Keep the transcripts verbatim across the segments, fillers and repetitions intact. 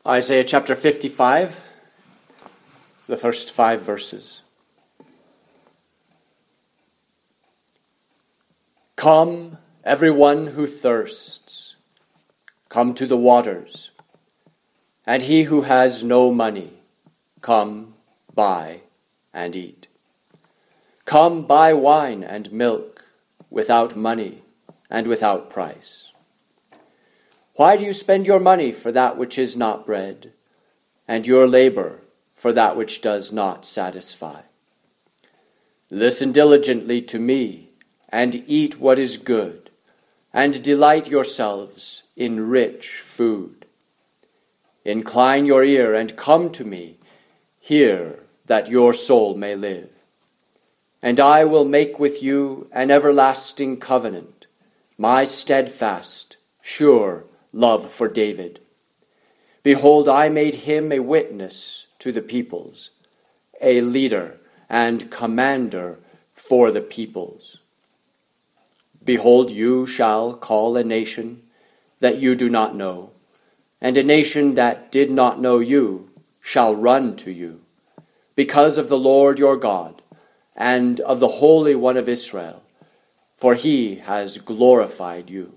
Isaiah chapter fifty-five, the first five verses. Come, everyone who thirsts, come to the waters, and he who has no money, come, buy and eat. Come, buy wine and milk without money and without price. Why do you spend your money for that which is not bread, and your labor for that which does not satisfy? Listen diligently to me, and eat what is good, and delight yourselves in rich food. Incline your ear and come to me, hear that your soul may live. And I will make with you an everlasting covenant, my steadfast, sure love for David. Behold, I made him a witness to the peoples, a leader and commander for the peoples. Behold, you shall call a nation that you do not know, and a nation that did not know you shall run to you, because of the Lord your God, and of the Holy One of Israel, for he has glorified you.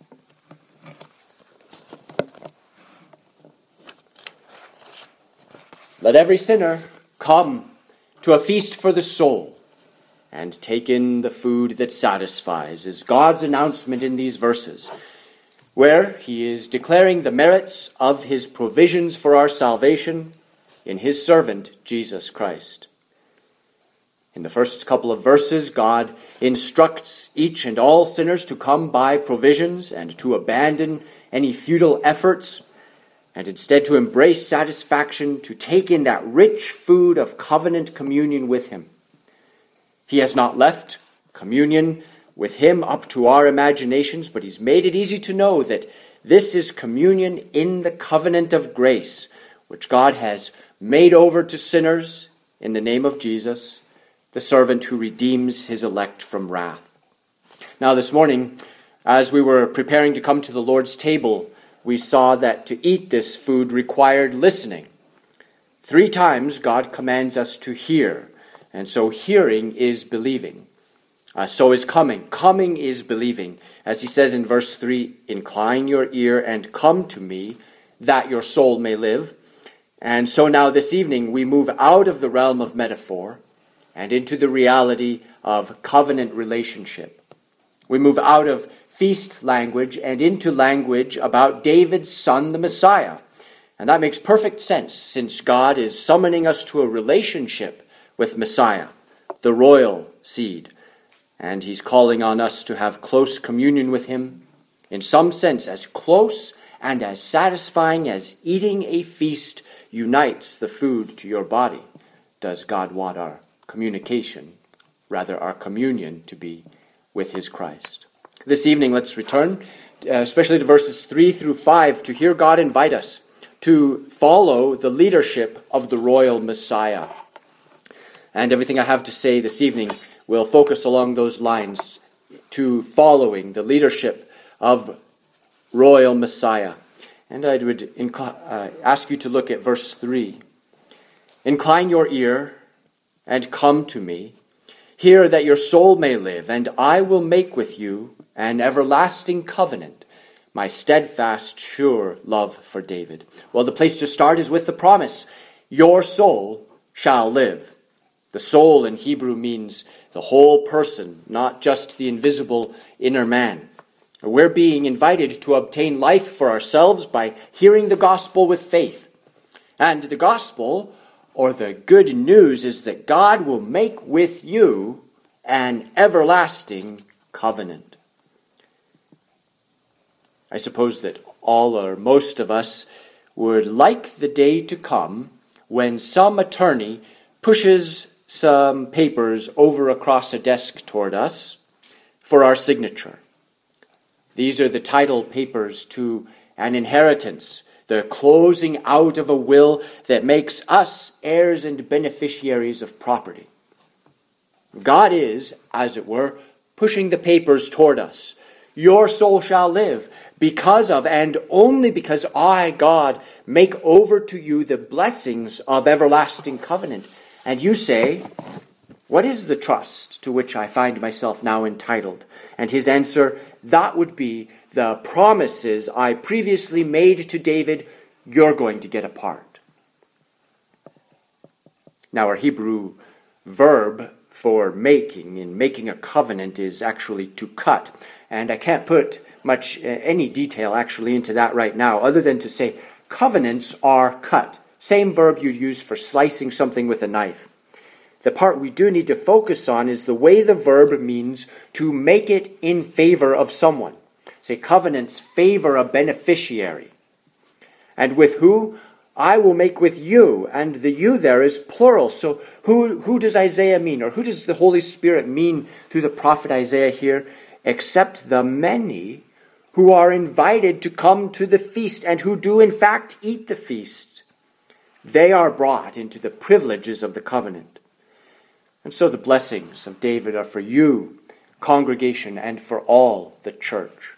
Let every sinner come to a feast for the soul and take in the food that satisfies, is God's announcement in these verses, where he is declaring the merits of his provisions for our salvation in his servant, Jesus Christ. In the first couple of verses, God instructs each and all sinners to come buy provisions and to abandon any futile efforts, and instead to embrace satisfaction, to take in that rich food of covenant communion with him. He has not left communion with him up to our imaginations, but he's made it easy to know that this is communion in the covenant of grace, which God has made over to sinners in the name of Jesus, the servant who redeems his elect from wrath. Now this morning, as we were preparing to come to the Lord's table, we saw that to eat this food required listening. Three times God commands us to hear, and so hearing is believing. Uh, so is coming. Coming is believing. As he says in verse three, incline your ear and come to me, that your soul may live. And so now this evening we move out of the realm of metaphor and into the reality of covenant relationship. We move out of feast language and into language about David's son, the Messiah. And that makes perfect sense, since God is summoning us to a relationship with Messiah, the royal seed. And he's calling on us to have close communion with him, in some sense as close and as satisfying as eating a feast unites the food to your body. Does God want our communication, rather our communion, to be with his Christ? This evening, let's return, uh, especially to verses three through five, to hear God invite us to follow the leadership of the royal Messiah. And everything I have to say this evening will focus along those lines, to following the leadership of royal Messiah. And I would inc- uh, ask you to look at verse three. Incline your ear and come to me. Hear that your soul may live, and I will make with you an everlasting covenant, my steadfast, sure love for David. Well, the place to start is with the promise, your soul shall live. The soul in Hebrew means the whole person, not just the invisible inner man. We're being invited to obtain life for ourselves by hearing the gospel with faith. And the gospel, or the good news, is that God will make with you an everlasting covenant. I suppose that all or most of us would like the day to come when some attorney pushes some papers over across a desk toward us for our signature. These are the title papers to an inheritance, the closing out of a will that makes us heirs and beneficiaries of property. God is, as it were, pushing the papers toward us your soul shall live, because of, and only because I, God, make over to you the blessings of everlasting covenant. And you say, what is the trust to which I find myself now entitled? And his answer, that would be the promises I previously made to David, you're going to get a part. Now, our Hebrew verb for making, in making a covenant, is actually to cut. And I can't put much, uh, any detail actually into that right now, other than to say covenants are cut. Same verb you'd use for slicing something with a knife. The part we do need to focus on is the way the verb means to make it in favor of someone. Say, covenants favor a beneficiary. And with who? I will make with you. And the you there is plural. So who, who does Isaiah mean? Or who does the Holy Spirit mean through the prophet Isaiah here? Except the many who are invited to come to the feast and who do in fact eat the feast. They are brought into the privileges of the covenant. And so the blessings of David are for you, congregation, and for all the church.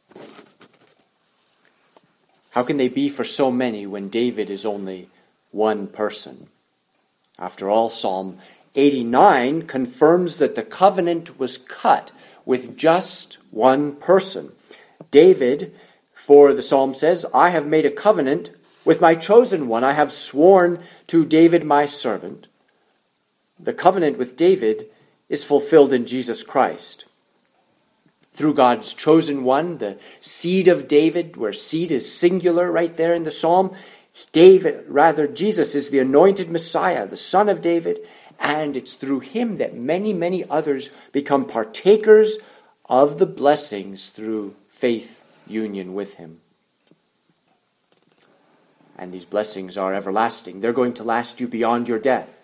How can they be for so many when David is only one person? After all, Psalm eighty-nine confirms that the covenant was cut with just one person. David, for the psalm says, I have made a covenant with my chosen one. I have sworn to David my servant. The covenant with David is fulfilled in Jesus Christ. Through God's chosen one, the seed of David, where seed is singular right there in the psalm, David, rather Jesus is the anointed Messiah, the son of David, and it's through him that many, many others become partakers of the blessings through faith union with him. And these blessings are everlasting. They're going to last you beyond your death.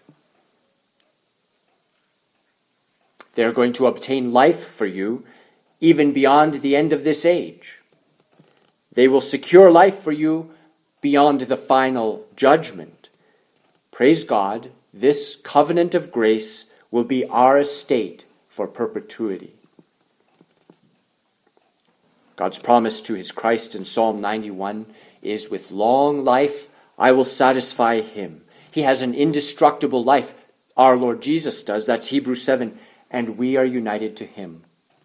They're going to obtain life for you even beyond the end of this age. They will secure life for you beyond the final judgment. Praise God, this covenant of grace will be our estate for perpetuity. God's promise to his Christ in Psalm ninety-one is, with long life I will satisfy him. He has an indestructible life. Our Lord Jesus does. That's Hebrews seven. And we are united to him.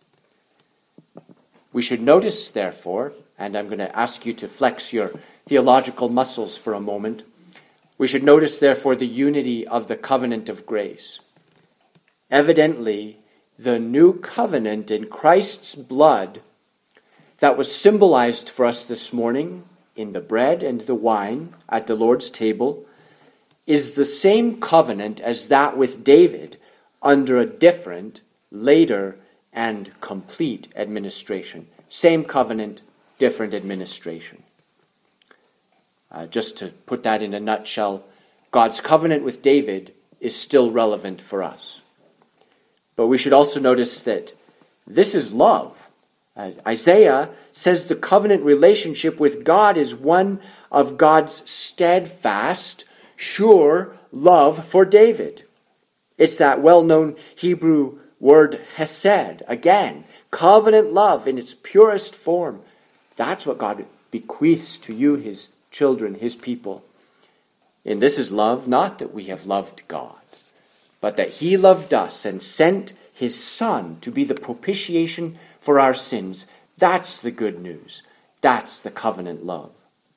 We should notice, therefore, and I'm going to ask you to flex your theological muscles for a moment. We should notice, therefore, the unity of the covenant of grace. Evidently, the new covenant in Christ's blood that was symbolized for us this morning in the bread and the wine at the Lord's table is the same covenant as that with David under a different, later, and complete administration. Same covenant, different administration. Uh, just to put that in a nutshell, God's covenant with David is still relevant for us. But we should also notice that this is love. Uh, Isaiah says the covenant relationship with God is one of God's steadfast, sure love for David. It's that well-known Hebrew word hesed, again, covenant love in its purest form. That's what God bequeaths to you, his children, his people. And this is love, not that we have loved God, but that he loved us and sent his Son to be the propitiation for our sins. That's the good news. That's the covenant love.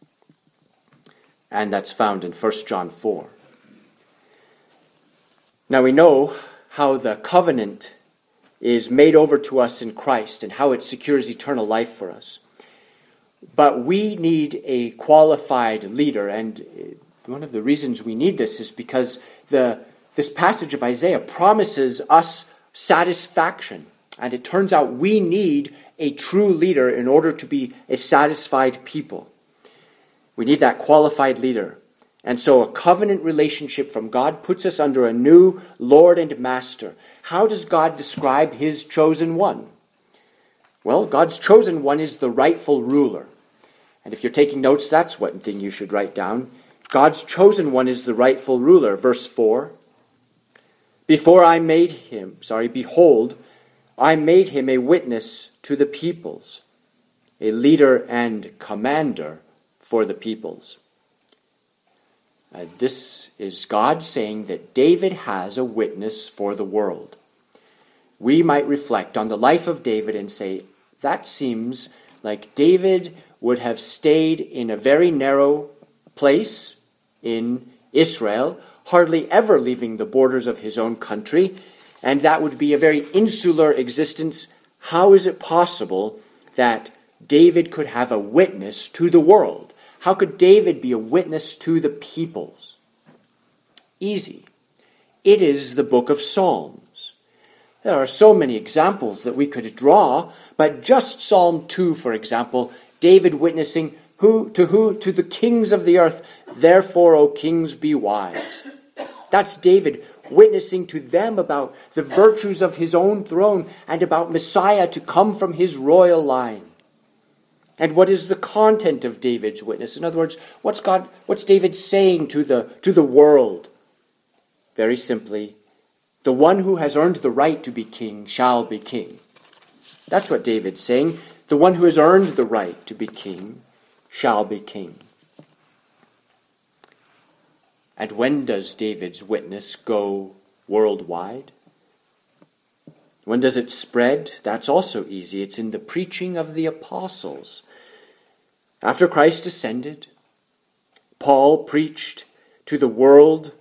And that's found in First John four. Now we know how the covenant is made over to us in Christ and how it secures eternal life for us. But we need a qualified leader, and one of the reasons we need this is because the this passage of Isaiah promises us satisfaction. And it turns out we need a true leader in order to be a satisfied people. We need that qualified leader. And so a covenant relationship from God puts us under a new Lord and Master. How does God describe his chosen one? Well, God's chosen one is the rightful ruler. And if you're taking notes, that's one thing you should write down. God's chosen one is the rightful ruler. Verse four. Before I made him, sorry, behold, I made him a witness to the peoples, a leader and commander for the peoples. Uh, this is God saying that David has a witness for the world. We might reflect on the life of David and say, that seems like David would have stayed in a very narrow place in Israel, hardly ever leaving the borders of his own country, and that would be a very insular existence. How is it possible that David could have a witness to the world? How could David be a witness to the peoples? Easy. It is the book of Psalms. There are so many examples that we could draw, but just Psalm two, for example, David witnessing who to who? To the kings of the earth. Therefore, O kings, be wise. That's David witnessing to them about the virtues of his own throne and about Messiah to come from his royal line. And what is the content of David's witness? In other words, what's God, what's David saying to the, to the world? Very simply, the one who has earned the right to be king shall be king. That's what David's saying. The one who has earned the right to be king shall be king. And when does David's witness go worldwide? When does it spread? That's also easy. It's in the preaching of the apostles. After Christ ascended, Paul preached to the world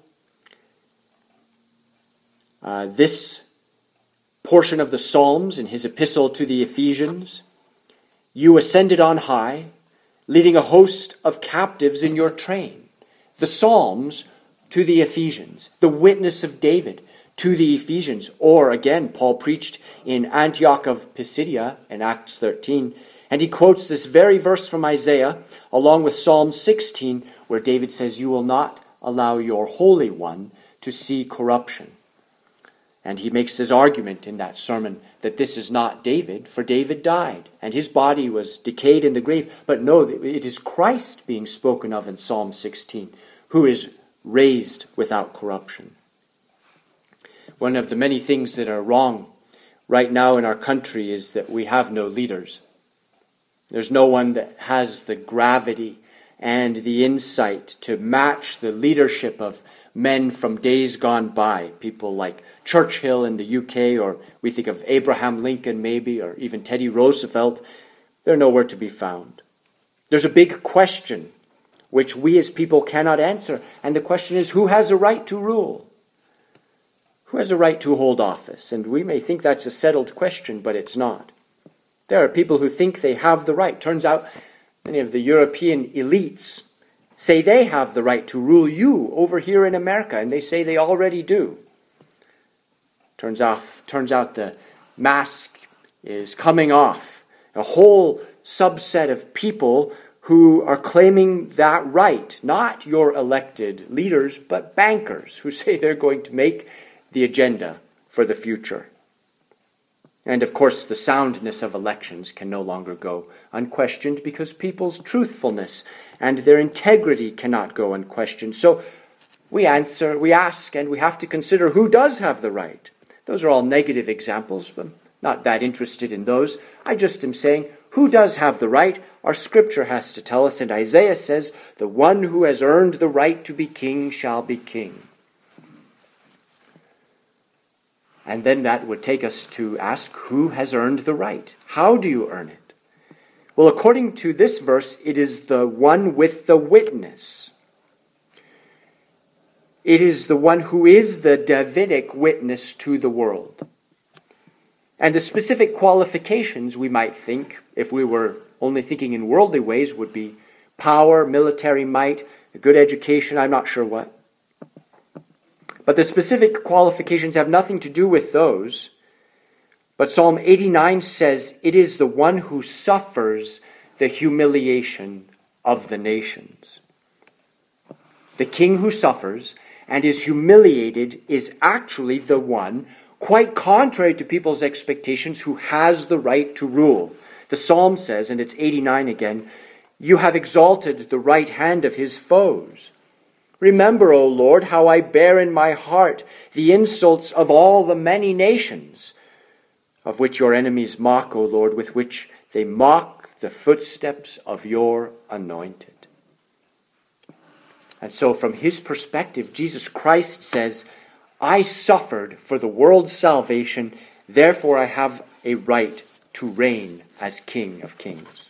uh, this portion of the Psalms in his epistle to the Ephesians. You ascended on high, leading a host of captives in your train. The Psalms to the Ephesians, the witness of David to the Ephesians. Or again, Paul preached in Antioch of Pisidia in Acts thirteen, and he quotes this very verse from Isaiah along with Psalm sixteen, where David says, you will not allow your Holy One to see corruption. And he makes his argument in that sermon that this is not David, for David died, and his body was decayed in the grave. But no, it is Christ being spoken of in Psalm sixteen, who is raised without corruption. One of the many things that are wrong right now in our country is that we have no leaders. There's no one that has the gravity and the insight to match the leadership of men from days gone by, people like Churchill in the U K, or we think of Abraham Lincoln maybe, or even Teddy Roosevelt. They're nowhere to be found. There's a big question which we as people cannot answer, and the question is, who has a right to rule? Who has a right to hold office? And we may think that's a settled question, but it's not. There are people who think they have the right. Turns out many of the European elites say they have the right to rule you over here in America, and they say they already do. Turns off, turns out the mask is coming off. A whole subset of people who are claiming that right, not your elected leaders, but bankers who say they're going to make the agenda for the future. And of course, the soundness of elections can no longer go unquestioned because people's truthfulness and their integrity cannot go unquestioned. So we answer, we ask, and we have to consider who does have the right. Those are all negative examples, but I'm not that interested in those. I just am saying, who does have the right? Our scripture has to tell us, and Isaiah says, the one who has earned the right to be king shall be king. And then that would take us to ask, who has earned the right? How do you earn it? Well, according to this verse, it is the one with the witness. It is the one who is the Davidic witness to the world. And the specific qualifications, we might think, if we were only thinking in worldly ways, would be power, military might, a good education, I'm not sure what. But the specific qualifications have nothing to do with those. But Psalm eighty-nine says, it is the one who suffers the humiliation of the nations. The king who suffers and is humiliated is actually the one, quite contrary to people's expectations, who has the right to rule. The psalm says, and it's eighty-nine again, you have exalted the right hand of his foes. Remember, O Lord, how I bear in my heart the insults of all the many nations. of which your enemies mock, O Lord, with which they mock the footsteps of your anointed. And so from his perspective, Jesus Christ says, I suffered for the world's salvation, therefore I have a right to reign as King of Kings.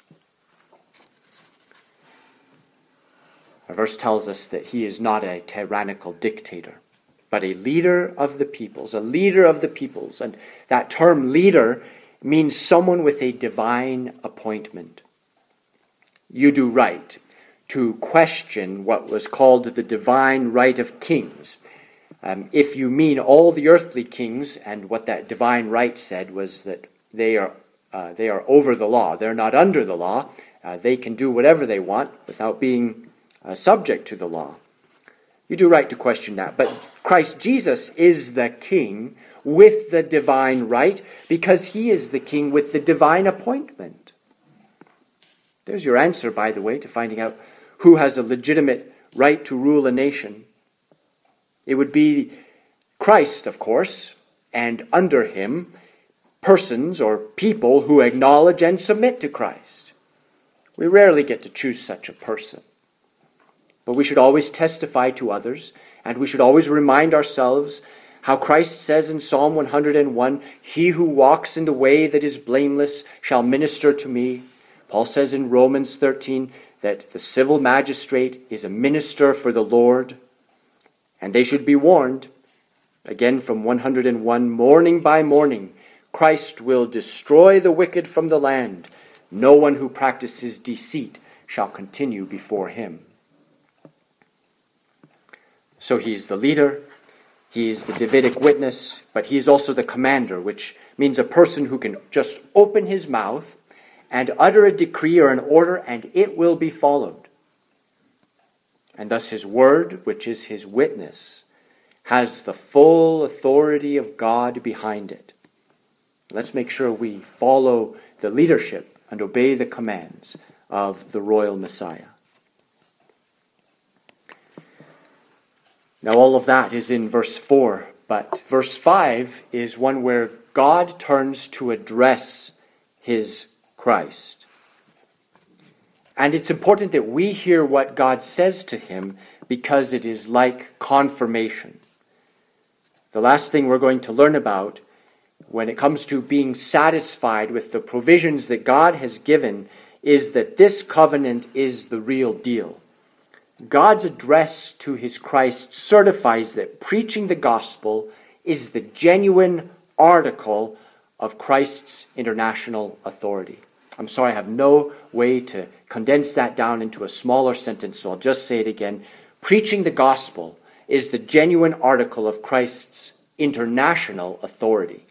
Our verse tells us that he is not a tyrannical dictator, but a leader of the peoples, a leader of the peoples. And that term leader means someone with a divine appointment. You do right to question what was called the divine right of kings. Um, if you mean all the earthly kings, and what that divine right said was that they are uh, they are over the law. They're not under the law. Uh, they can do whatever they want without being uh, subject to the law. You do right to question that. But Christ Jesus is the king with the divine right because he is the king with the divine appointment. There's your answer, by the way, to finding out who has a legitimate right to rule a nation. It would be Christ, of course, and under him, persons or people who acknowledge and submit to Christ. We rarely get to choose such a person. But we should always testify to others, and we should always remind ourselves how Christ says in Psalm one hundred one, he who walks in the way that is blameless shall minister to me. Paul says in Romans thirteen that the civil magistrate is a minister for the Lord, and they should be warned. Again from one hundred one, morning by morning, Christ will destroy the wicked from the land. No one who practices deceit shall continue before him. So he is the leader, he is the Davidic witness, but he is also the commander, which means a person who can just open his mouth and utter a decree or an order, and it will be followed. And thus his word, which is his witness, has the full authority of God behind it. Let's make sure we follow the leadership and obey the commands of the royal Messiah. Now all of that is in verse four, but verse five is one where God turns to address his Christ. And it's important that we hear what God says to him because it is like confirmation. The last thing we're going to learn about when it comes to being satisfied with the provisions that God has given is that this covenant is the real deal. God's address to his Christ certifies that preaching the gospel is the genuine article of Christ's international authority. I'm sorry, I have no way to condense that down into a smaller sentence, so I'll just say it again. Preaching the gospel is the genuine article of Christ's international authority.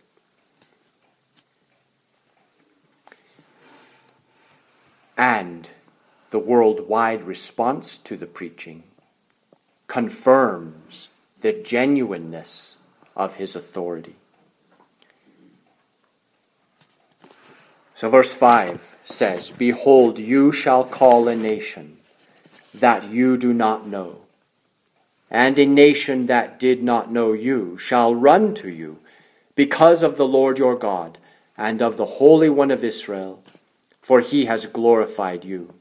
And the worldwide response to the preaching confirms the genuineness of his authority. So verse five says, behold, you shall call a nation that you do not know, and a nation that did not know you shall run to you because of the Lord your God and of the Holy One of Israel, for he has glorified you.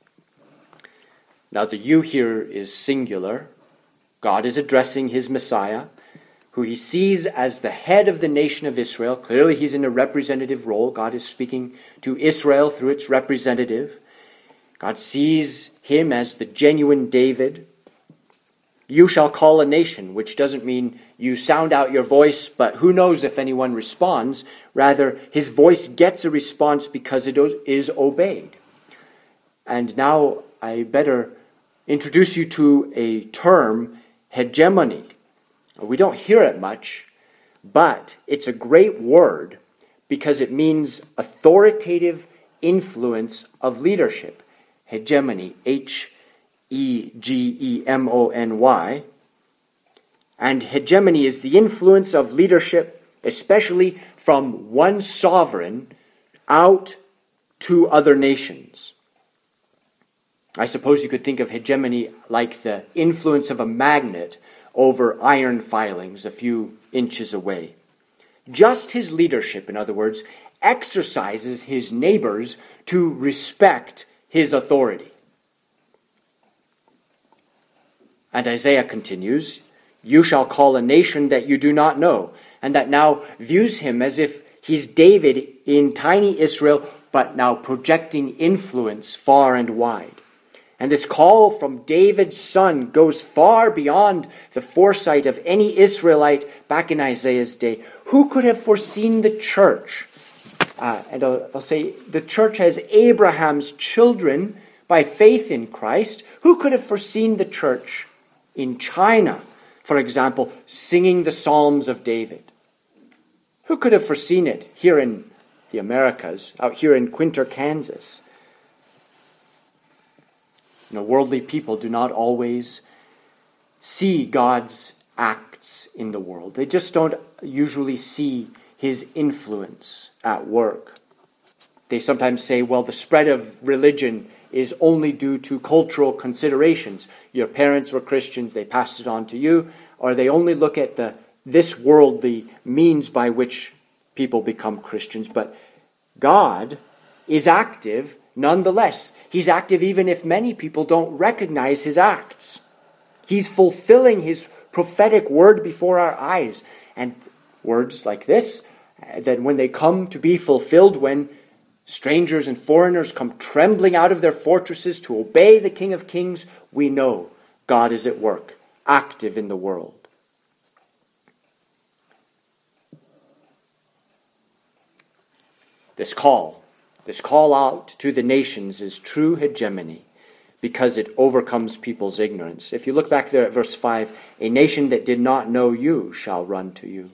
Now the you here is singular. God is addressing his Messiah, who he sees as the head of the nation of Israel. Clearly he's in a representative role. God is speaking to Israel through its representative. God sees him as the genuine David. You shall call a nation, which doesn't mean you sound out your voice, but who knows if anyone responds. Rather, his voice gets a response because it is obeyed. And now I better introduce you to a term, hegemony. We don't hear it much, but it's a great word because it means authoritative influence of leadership. Hegemony, H E G E M O N Y. And hegemony is the influence of leadership, especially from one sovereign out to other nations. I suppose you could think of hegemony like the influence of a magnet over iron filings a few inches away. Just his leadership, in other words, exercises his neighbors to respect his authority. And Isaiah continues, "You shall call a nation that you do not know," and that now views him as if he's David in tiny Israel, but now projecting influence far and wide. And this call from David's son goes far beyond the foresight of any Israelite back in Isaiah's day. Who could have foreseen the church? Uh, and I'll, I'll say the church as Abraham's children by faith in Christ. Who could have foreseen the church in China, for example, singing the Psalms of David? Who could have foreseen it here in the Americas, out here in Quinter, Kansas? You know, worldly people do not always see God's acts in the world. They just don't usually see his influence at work. They sometimes say, well, the spread of religion is only due to cultural considerations. Your parents were Christians, they passed it on to you, or they only look at the this worldly means by which people become Christians. But God is active nonetheless. He's active even if many people don't recognize his acts. He's fulfilling his prophetic word before our eyes. And words like this, that when they come to be fulfilled, when strangers and foreigners come trembling out of their fortresses to obey the King of Kings, we know God is at work, active in the world. This call, this call out to the nations is true hegemony because it overcomes people's ignorance. If you look back there at verse five, a nation that did not know you shall run to you.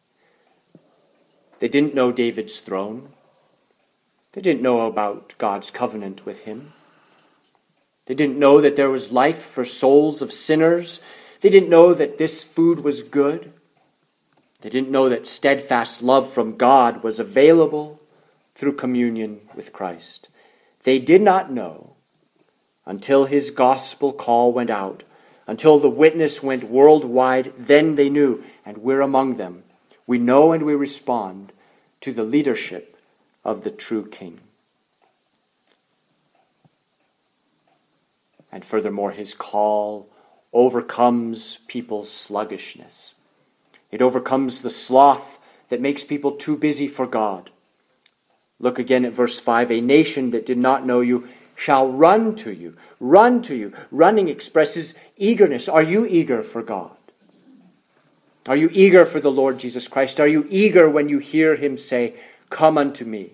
They didn't know David's throne. They didn't know about God's covenant with him. They didn't know that there was life for souls of sinners. They didn't know that this food was good. They didn't know that steadfast love from God was available through communion with Christ. They did not know until his gospel call went out, until the witness went worldwide. Then they knew, and we're among them. We know and we respond to the leadership of the true King. And furthermore, his call overcomes people's sluggishness. It overcomes the sloth that makes people too busy for God. Look again at verse five. A nation that did not know you shall run to you. Run to you. Running expresses eagerness. Are you eager for God? Are you eager for the Lord Jesus Christ? Are you eager when you hear him say, "Come unto me"?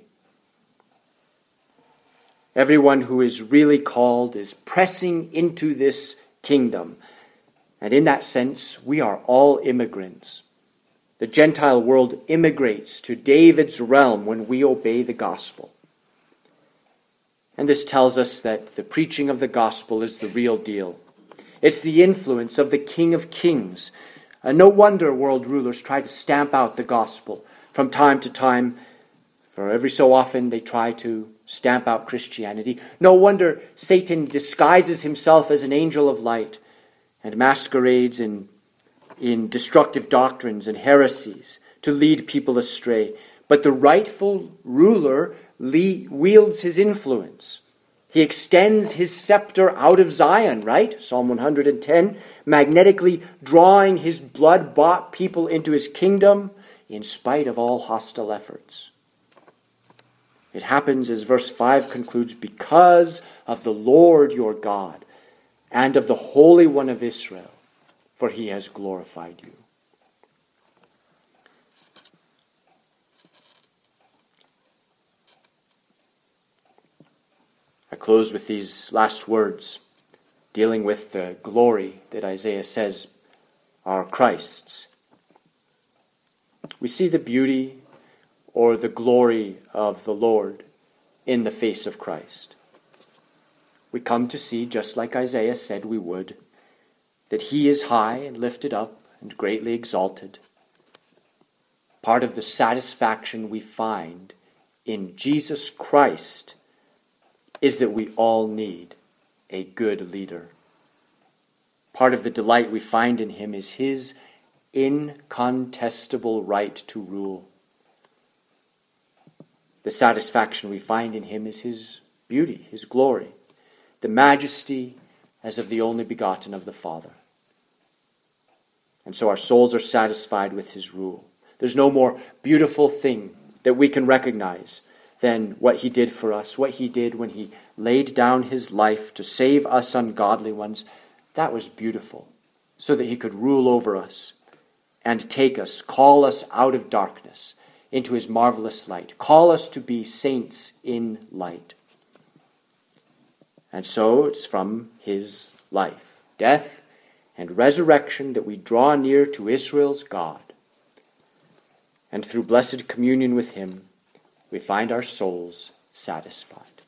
Everyone who is really called is pressing into this kingdom. And in that sense, we are all immigrants. The Gentile world immigrates to David's realm when we obey the gospel. And this tells us that the preaching of the gospel is the real deal. It's the influence of the King of Kings. And no wonder world rulers try to stamp out the gospel from time to time. For every so often they try to stamp out Christianity. No wonder Satan disguises himself as an angel of light and masquerades in, in destructive doctrines and heresies to lead people astray. But the rightful ruler le- wields his influence. He extends his scepter out of Zion, right? Psalm one hundred ten, magnetically drawing his blood-bought people into his kingdom in spite of all hostile efforts. It happens, as verse five concludes, because of the Lord your God and of the Holy One of Israel, for he has glorified you. I close with these last words, dealing with the glory that Isaiah says are Christ's. We see the beauty or the glory of the Lord in the face of Christ. We come to see, just like Isaiah said we would, that he is high and lifted up and greatly exalted. Part of the satisfaction we find in Jesus Christ is that we all need a good leader. Part of the delight we find in him is his incontestable right to rule. The satisfaction we find in him is his beauty, his glory, the majesty as of the only begotten of the Father. And so our souls are satisfied with his rule. There's no more beautiful thing that we can recognize than what he did for us, what he did when he laid down his life to save us ungodly ones. That was beautiful, so that he could rule over us and take us, call us out of darkness into his marvelous light, call us to be saints in light. And so it's from his life, death, and resurrection that we draw near to Israel's God. And through blessed communion with him, we find our souls satisfied.